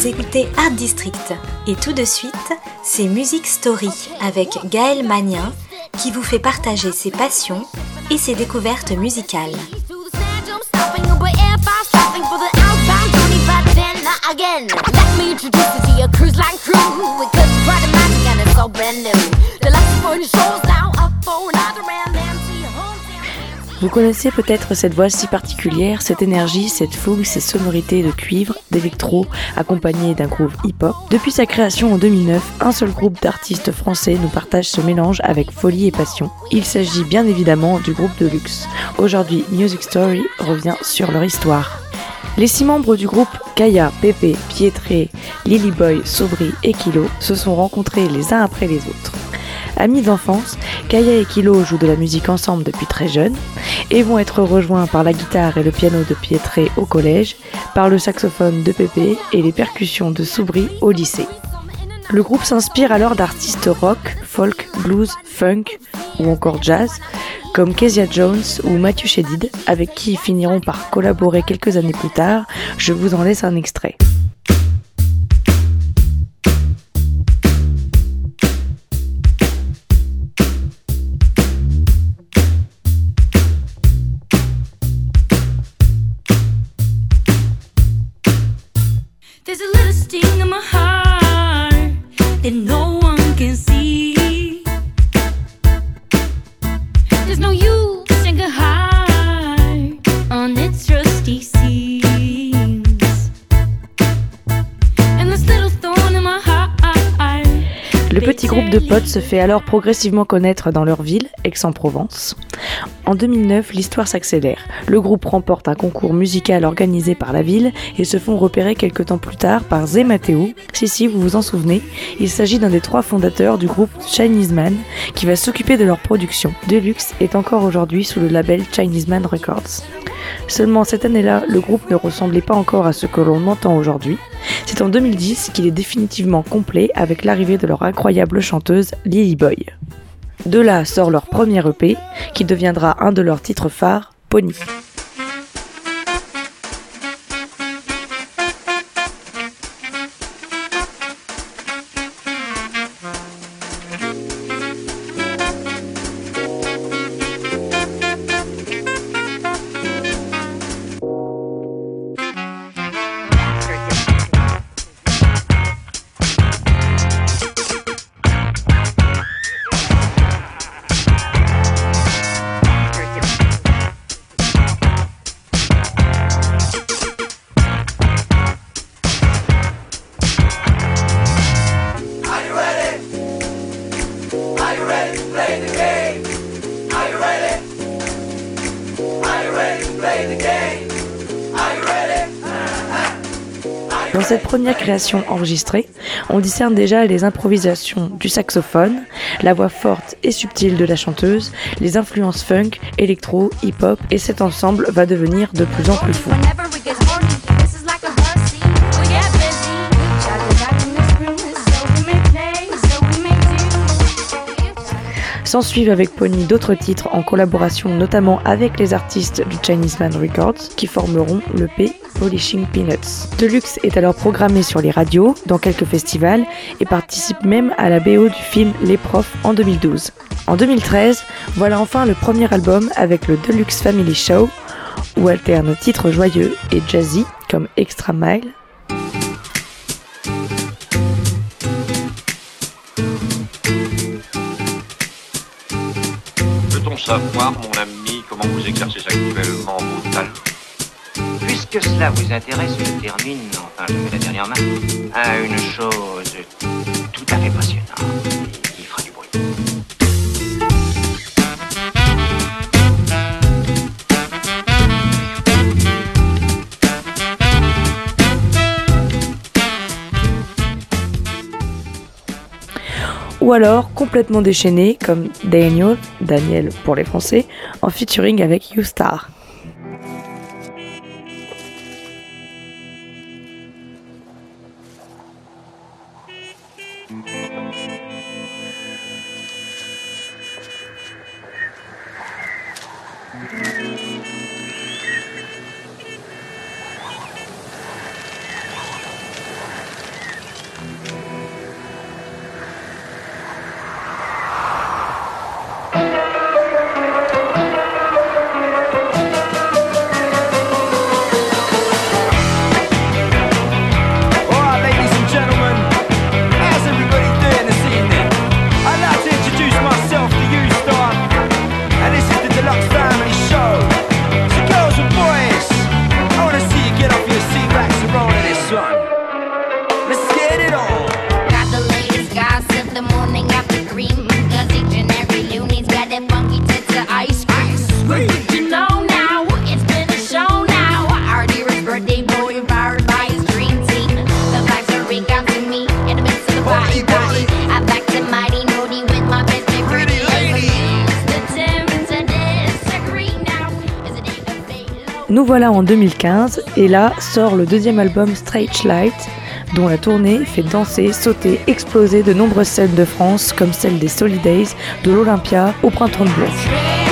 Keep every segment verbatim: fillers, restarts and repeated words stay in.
Vous écoutez Art District et tout de suite, c'est Music Story avec Gaël Magnin qui vous fait partager ses passions et ses découvertes musicales. Vous connaissez peut-être cette voix si particulière, cette énergie, cette fougue, ces sonorités de cuivre, d'électro, accompagnées d'un groove hip-hop. Depuis sa création en deux mille neuf, un seul groupe d'artistes français nous partage ce mélange avec folie et passion. Il s'agit bien évidemment du groupe Deluxe. Aujourd'hui, Music Story revient sur leur histoire. Les six membres du groupe, Kaya, Pépé, Pietré, Lilyboy, Sobri et Kilo, se sont rencontrés les uns après les autres. Amis d'enfance, Kaya et Kilo jouent de la musique ensemble depuis très jeunes et vont être rejoints par la guitare et le piano de Pietré au collège, par le saxophone de Pépé et les percussions de Sobri au lycée. Le groupe s'inspire alors d'artistes rock, folk, blues, funk ou encore jazz, comme Kezia Jones ou Matthew Chédid, avec qui ils finiront par collaborer quelques années plus tard. Je vous en laisse un extrait. There's a little sting in my heart that no one can see. There's no use in a heart on its rusty seams. And this little thorn in my heart. Le petit groupe de potes se fait alors progressivement connaître dans leur ville, Aix-en-Provence. En deux mille neuf, l'histoire s'accélère. Le groupe remporte un concours musical organisé par la ville et se font repérer quelques temps plus tard par Zé Mathéo. Si, si, vous vous en souvenez, il s'agit d'un des trois fondateurs du groupe Chinese Man qui va s'occuper de leur production. Deluxe est encore aujourd'hui sous le label Chinese Man Records. Seulement cette année-là, le groupe ne ressemblait pas encore à ce que l'on entend aujourd'hui. C'est en deux mille dix qu'il est définitivement complet avec l'arrivée de leur incroyable chanteuse Lilyboy. De là sort leur premier E P, qui deviendra un de leurs titres phares, Pony. Dans cette première création enregistrée, on discerne déjà les improvisations du saxophone, la voix forte et subtile de la chanteuse, les influences funk, électro, hip-hop, et cet ensemble va devenir de plus en plus fou. S'ensuivent avec Pony d'autres titres en collaboration notamment avec les artistes du Chinese Man Records qui formeront l'E P Polishing Peanuts. Deluxe est alors programmé sur les radios, dans quelques festivals et participe même à la B O du film Les Profs en deux mille douze. En deux mille treize, voilà enfin le premier album avec le Deluxe Family Show où alternent titres joyeux et jazzy comme Extra Mile. Peut-on savoir, mon ami, comment vous exercez actuellement vos talents? Puisque cela vous intéresse, je termine, enfin je mets la dernière main, à une chose tout à fait passionnante et qui fera du bruit. Ou alors complètement déchaîné comme Daniel, Daniel pour les Français, en featuring avec U-Star. Nous voilà en deux mille quinze et là sort le deuxième album Strange Light, dont la tournée fait danser, sauter, exploser de nombreuses scènes de France comme celle des Solidays, de l'Olympia au Printemps de Bourges.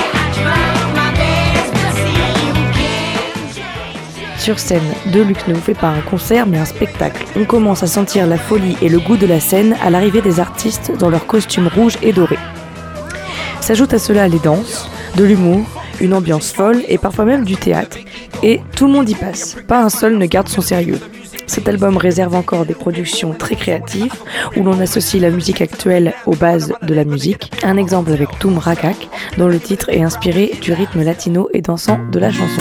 Sur scène, Deluxe ne vous fait pas un concert mais un spectacle. On commence à sentir la folie et le goût de la scène à l'arrivée des artistes dans leurs costumes rouges et dorés. S'ajoutent à cela les danses, de l'humour, une ambiance folle et parfois même du théâtre. Et tout le monde y passe, pas un seul ne garde son sérieux. Cet album réserve encore des productions très créatives où l'on associe la musique actuelle aux bases de la musique. Un exemple avec Toum Rakak, dont le titre est inspiré du rythme latino et dansant de la chanson.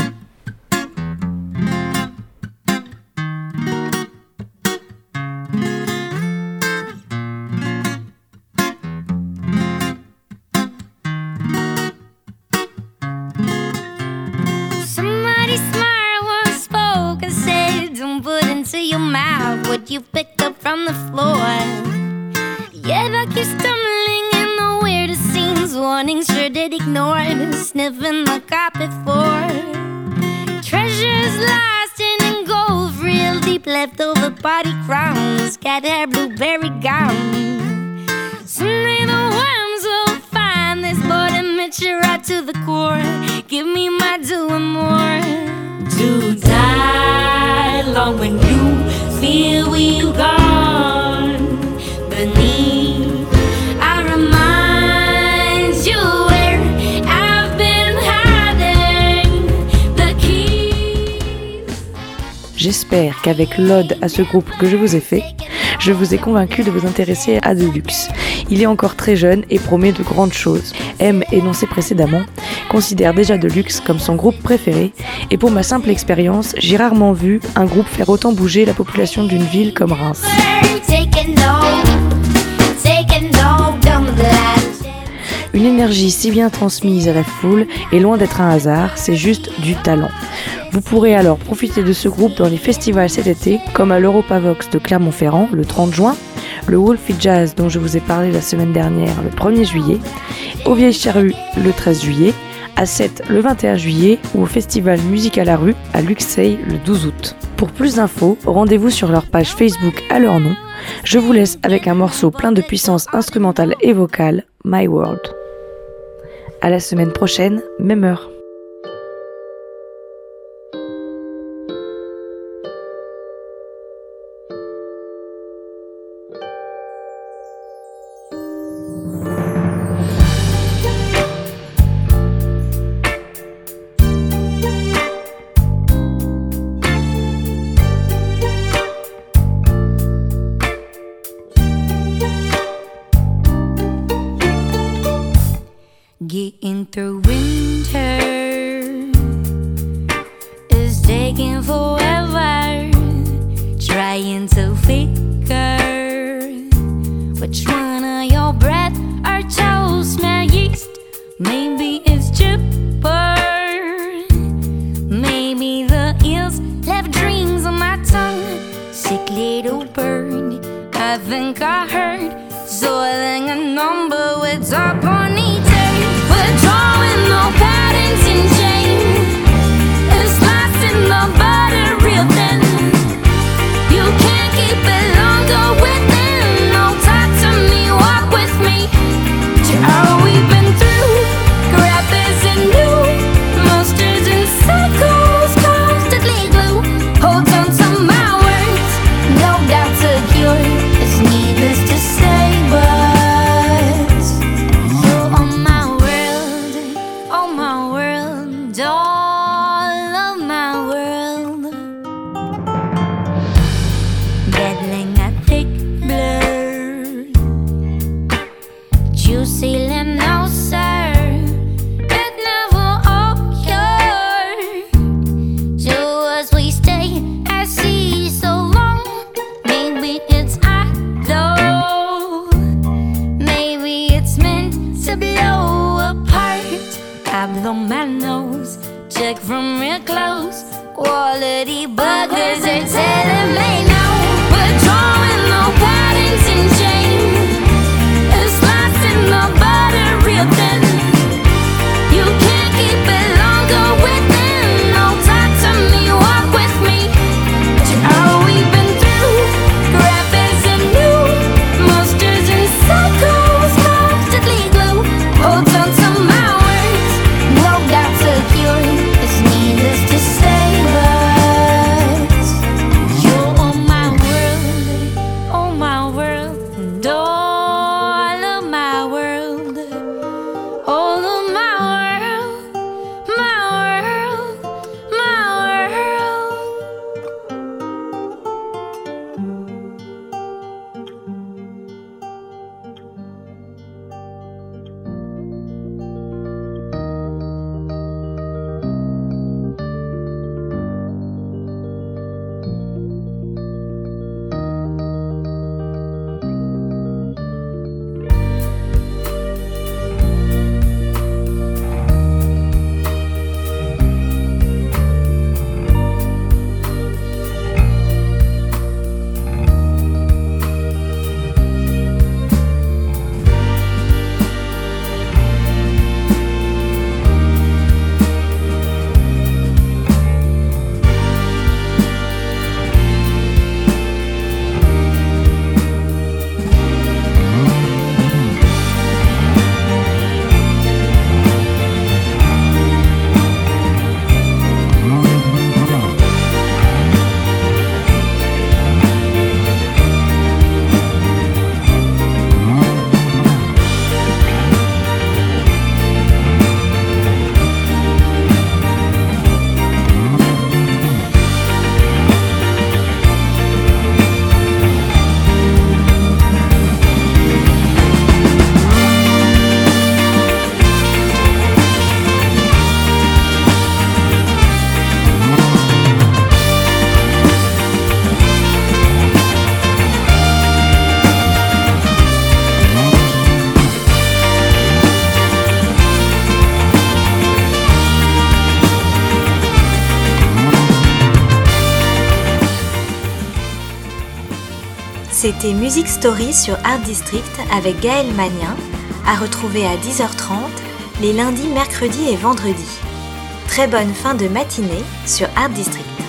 You picked up from the floor. Yet I keep stumbling in the weirdest scenes, warnings sure did ignore, sniffing the carpet floor. Treasures lost in gold, real deep leftover party crowns, cat hair, blueberry gown. Someday the worms will find this bored and mature right to the core. Give me my due and more. To die long when you feel we've gone beneath. I remind you where I've been hiding the keys. J'espère qu'avec l'ode à ce groupe que je vous ai fait, je vous ai convaincu de vous intéresser à Deluxe. Il est encore très jeune et promet de grandes choses. M, énoncé précédemment, considère déjà Deluxe comme son groupe préféré et pour ma simple expérience, j'ai rarement vu un groupe faire autant bouger la population d'une ville comme Reims. Une énergie si bien transmise à la foule est loin d'être un hasard, c'est juste du talent. Vous pourrez alors profiter de ce groupe dans les festivals cet été, comme à l'Europavox de Clermont-Ferrand le trente juin, le Wolfie Jazz dont je vous ai parlé la semaine dernière le premier juillet, au Vieille Charrue le treize juillet, à Sète le vingt et un juillet ou au festival Musique à la rue à Luxeuil le douze août. Pour plus d'infos, rendez-vous sur leur page Facebook à leur nom. Je vous laisse avec un morceau plein de puissance instrumentale et vocale, My World. À la semaine prochaine, même heure. Getting through winter is taking forever. Trying to figure which one of your breath or toes smell yeast. Maybe it's chipper. Maybe the eels left dreams on my tongue. Sick little bird, I think I heard soiling a number with our ponytail. We're drawing no patterns in chain. It's lost in the butter real thin. You can't keep it longer within. No, talk to me, walk with me. All we've been through, crap isn't new. Monsters and cycles constantly glue. Hold on to my words, no doubt secure. It's needless to say, but my nose, check from real close. Quality buggers are telling me no. We're drawing no patterns in chain. It's lost in the butter real thin. You can't keep it longer within. No time C'était Music Story sur Art District avec Gaël Magnien, à retrouver à dix heures trente les lundis, mercredis et vendredis. Très bonne fin de matinée sur Art District.